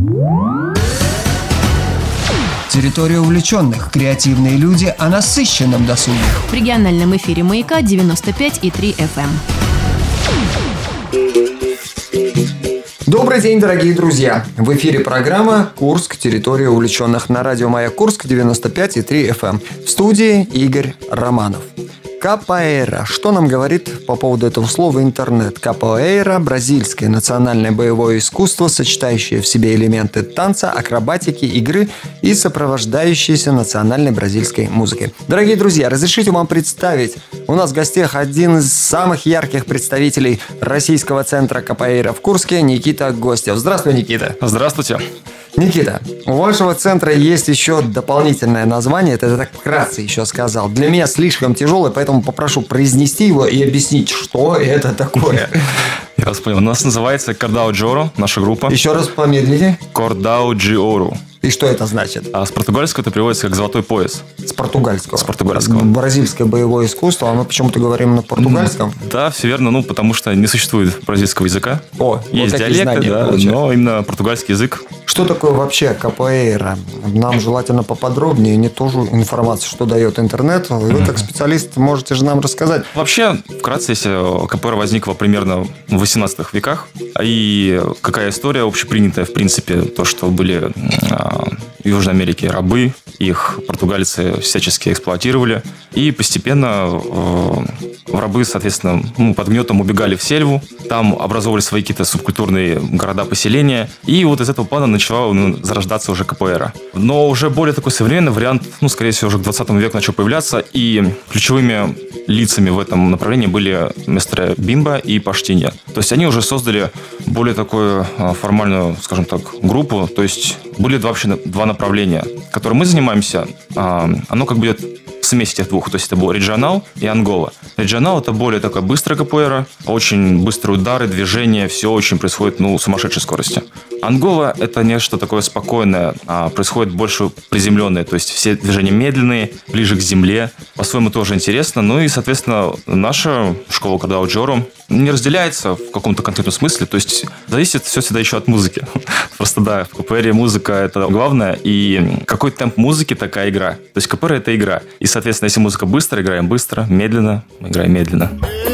Территория увлеченных. Креативные люди о насыщенном досуге. В региональном эфире «Маяка» 95,3 FM. Добрый день, дорогие друзья! В эфире программа «Курск. Территория увлеченных» на радио «Маяк» Курск 95,3 FM. В студии Игорь Романов. Капоэйра. Что нам говорит по поводу этого слова интернет? Капоэйра – бразильское национальное боевое искусство, сочетающее в себе элементы танца, акробатики, игры и сопровождающееся национальной бразильской музыкой. Дорогие друзья, разрешите вам представить, у нас в гостях один из самых ярких представителей российского центра капоэйра в Курске, Никита Гостев. Здравствуй, Никита. Здравствуйте. Никита, у вашего центра есть еще дополнительное название, это я так вкратце еще сказал. Для меня слишком тяжелое, поэтому попрошу произнести его и объяснить, что это такое. Я вас понял. У нас называется Cordão de Ouro, наша группа. Еще раз помедленнее. Cordão de Ouro. И что это значит? А с португальского это переводится как «золотой пояс». С португальского. С португальского. Бразильское боевое искусство, а мы почему-то говорим на португальском. Да, все верно, потому что не существует бразильского языка. вот есть диалекты, да, но именно португальский язык. Что такое вообще капоэйра? Нам желательно поподробнее, не ту же информацию, что дает интернет. Вы как специалист можете же нам рассказать. Вообще, вкратце, если капоэйра возникла примерно в 18 веках, и какая история общепринятая, в принципе, то, что были в Южной Америке рабы, их португальцы всячески эксплуатировали, и постепенно рабы, соответственно, под гнетом убегали в сельву, там образовывали свои какие-то субкультурные города-поселения, и вот из этого плана начала зарождаться уже капоэйра. Но уже более такой современный вариант, скорее всего, уже к 20 веку начал появляться, и ключевыми лицами в этом направлении были местры Бимба и Паштинья. То есть они уже создали более такую формальную, скажем так, группу, то есть были вообще два направления, которым мы занимаемся. Оно как бы идет в смеси этих двух, то есть это был регионал и Ангола. Регионал — это более такая быстрая капоэйра, очень быстрые удары, движения, все очень происходит, с сумасшедшей скоростью. Ангола — это нечто такое спокойное, происходит больше приземленное, то есть все движения медленные, ближе к земле, по-своему тоже интересно. Ну и, соответственно, наша школа Cordão de Ouro не разделяется в каком-то конкретном смысле, то есть зависит все всегда еще от музыки. Просто да, в капоэйре музыка — это главное, и какой темп музыки, такая игра. То есть капоэйра — это игра. И, соответственно, если музыка быстро, играем быстро, медленно, играем медленно.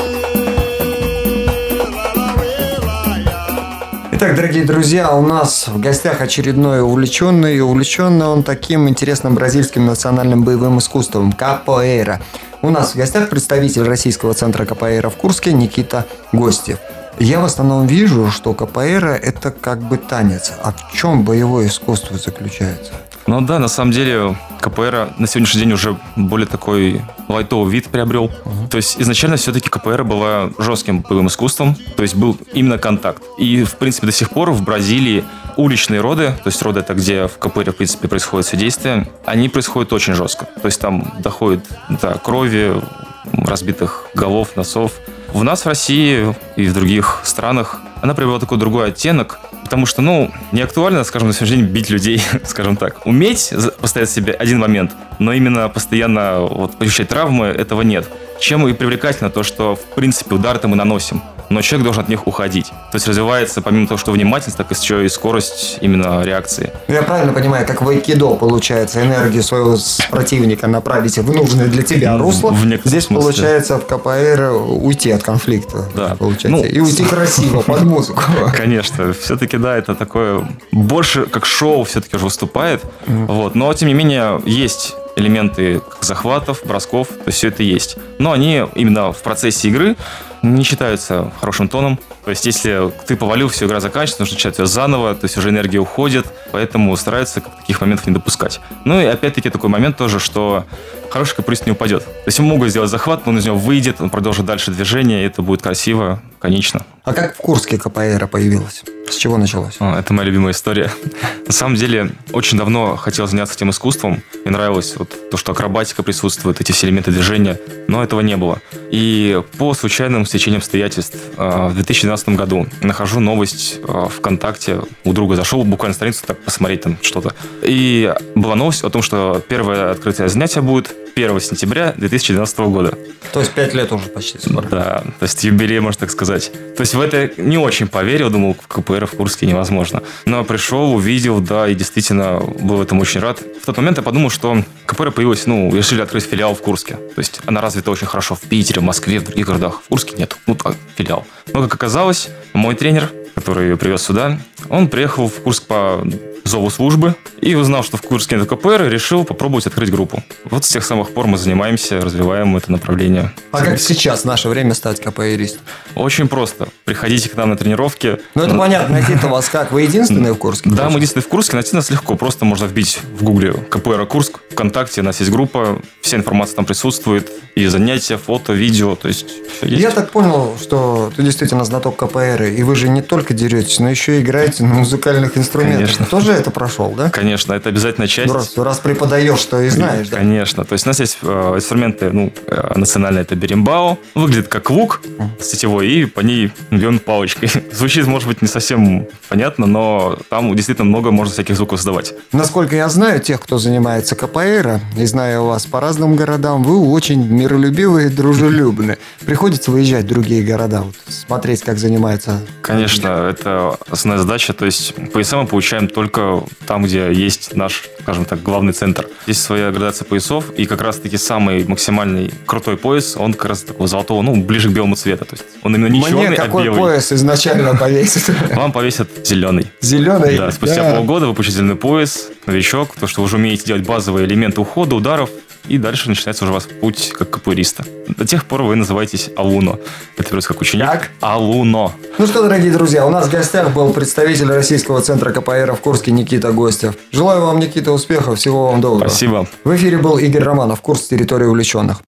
Итак, дорогие друзья, у нас в гостях очередной увлеченный. Увлеченный он таким интересным бразильским национальным боевым искусством – капоэйра. У нас в гостях представитель российского центра капоэйра в Курске Никита Гостев. Я в основном вижу, что капоэйра – это как бы танец. А в чем боевое искусство заключается? Да, на самом деле капоэйра на сегодняшний день уже более такой лайтовый вид приобрел. То есть изначально все-таки капоэйра была жестким боевым искусством, то есть был именно контакт. И, в принципе, до сих пор в Бразилии уличные роды, то есть роды — это где в капоэйре, в принципе, происходит все действие, они происходят очень жестко. То есть там доходит до крови, разбитых голов, носов. У нас в России и в других странах она приобрела такой другой оттенок, потому что, не актуально, скажем, на сегодняшний день бить людей, скажем так. Уметь поставить себе один момент, но именно постоянно ощущать травмы, этого нет. Чем и привлекательно то, что, в принципе, удары-то мы наносим, но человек должен от них уходить. То есть развивается, помимо того, что внимательность, так еще и скорость именно реакции. Я правильно понимаю, как в айкидо получается энергию своего противника направить в нужное для тебя русло. Здесь смысле. Получается в капоэйре уйти от конфликта. Да. Получается. И уйти красиво под музыку. Конечно. Все-таки, да, это такое больше как шоу все-таки уже выступает. Но, тем не менее, есть элементы захватов, бросков, то есть все это есть. Но они именно в процессе игры не считаются хорошим тоном. То есть если ты повалил, все, игра заканчивается, нужно начать ее заново, то есть уже энергия уходит, поэтому стараются таких моментов не допускать. И опять-таки такой момент тоже, что хороший капоэйрист не упадет. То есть ему могут сделать захват, но он из него выйдет, он продолжит дальше движение, и это будет красиво, конечно. А как в Курске капоэйра появилась? С чего началось? Это моя любимая история. На самом деле, очень давно хотел заняться этим искусством. Мне нравилось то, что акробатика присутствует, эти все элементы движения, но этого не было. И по случайным стечениям обстоятельств в 2012 году нахожу новость ВКонтакте. У друга зашел буквально на страницу, так посмотреть там что-то. И была новость о том, что первое открытие занятия будет 1 сентября 2012 года. То есть 5 лет уже почти скоро. Да, то есть юбилей, можно так сказать. То есть в это не очень поверил, думал, КПР в Курске невозможно. Но пришел, увидел, да, и действительно был этому очень рад. В тот момент я подумал, что КПР появилась, решили открыть филиал в Курске. То есть она развита очень хорошо в Питере, в Москве, в других городах. В Курске нет. Так, филиал. Но, как оказалось, мой тренер, который ее привез сюда, он приехал в Курск по зову службы и узнал, что в Курске нет КПР, и решил попробовать открыть группу. Вот с тех самых пор мы занимаемся, развиваем это направление. А как сейчас в наше время стать КПРистом? Очень просто. Приходите к нам на тренировки. Это понятно, найти-то вас как? Вы единственные в Курске? Да, мы единственные в Курске. Найти нас легко. Просто можно вбить в гугле КПР Курск, ВКонтакте, у нас есть группа, вся информация там присутствует, и занятия, фото, видео, то есть все есть. Я так понял, что ты действительно знаток КПР, и вы же не только деретесь, но еще и играете на музыкальных инструментах. Конечно. Тоже это прошел, да? Конечно, это обязательная часть. Раз преподаешь, что и знаешь, да? Конечно. То есть у нас есть инструменты, национальные, это беримбау. Выглядит как лук сетевой, и по ней бьем палочкой. Звучит, может быть, не совсем понятно, но там действительно много можно всяких звуков создавать. Насколько я знаю, тех, кто занимается КПР, и знаю вас по разным городам, вы очень миролюбивые и дружелюбные. Приходится выезжать в другие города, смотреть, как занимаются. Конечно, это основная задача. То есть пояса мы получаем только там, где есть наш, скажем так, главный центр. Есть своя градация поясов, и как раз-таки самый максимальный крутой пояс, он как раз такого золотого, ближе к белому цвету. То есть он именно не черный, Мне какой а белый. пояс изначально повесит? Вам повесят зеленый. Зеленый? Да, спустя полгода вы получите зеленый пояс, новичок, то, что вы уже умеете делать базовые элементы ухода, ударов, и дальше начинается уже у вас путь как КПРиста. До тех пор вы называетесь Алуно. Это переводится как ученик. Как? Алуно. Ну что, дорогие друзья, у нас в гостях был представитель Российского центра КПР в Курске Никита Гостев. Желаю вам, Никита, успехов, всего вам доброго. Спасибо. В эфире был Игорь Романов, курс территории увлеченных.